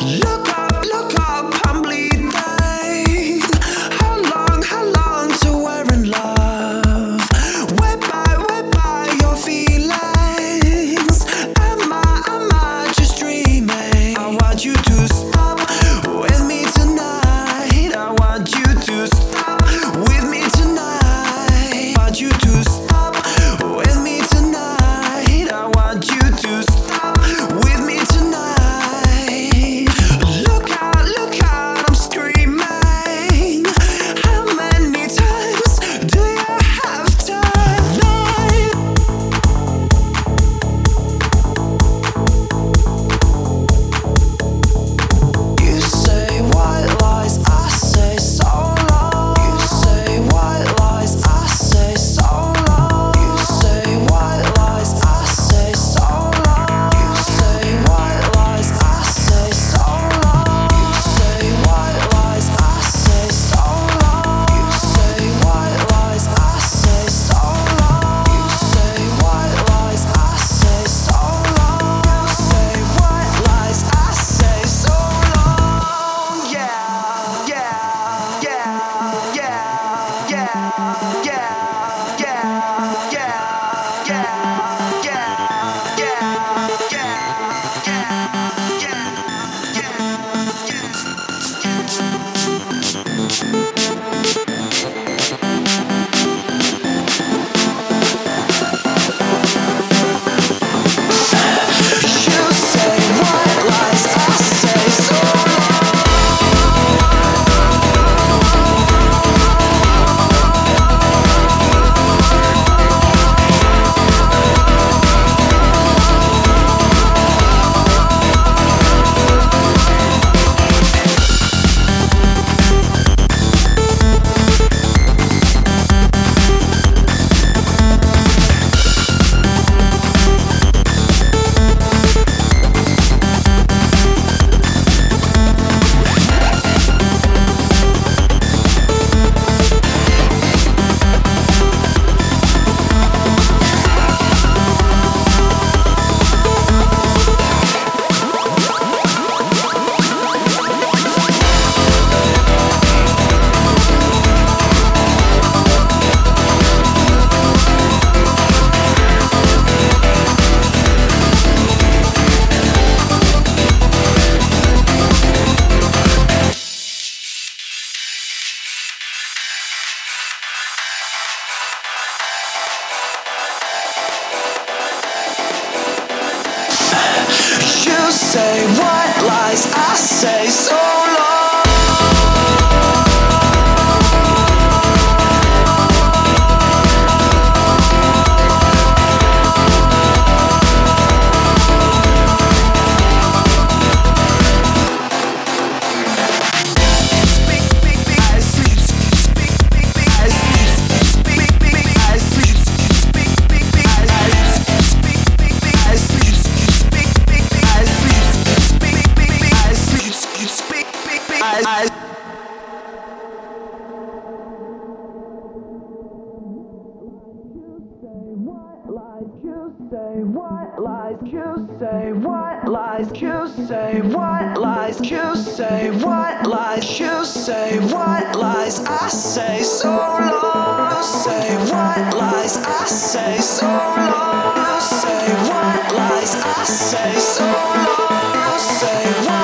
Look up, I'm bleeding. How long till we're in love? Where by your feelings? Am I just dreaming? I want you to stop with me tonight. I want you to stop with me tonight. I want you to stop with me tonight. I want you to stop with me tonight. Look out, I'm screaming. How many times do you have tonight? You say white lies, I say so long. You say white lies, I say so long. You say white lies, I say so long. You say white lies, I say so long. You say white lies, I say so long. You say white lies, I say so long. You say white lies, I say so long. You say white lies, I say so long. Yeah, yeah, yeah, yeah, yeah, yeah, yeah, yeah, yeah, yeah, yeah, You say white lies, I say so You say white lies, I say so long. You say white lies, you say white lies, you say white lies, you say white lies, I say so long. You say white lies, I say so long. You say white lies, I say so long. You say white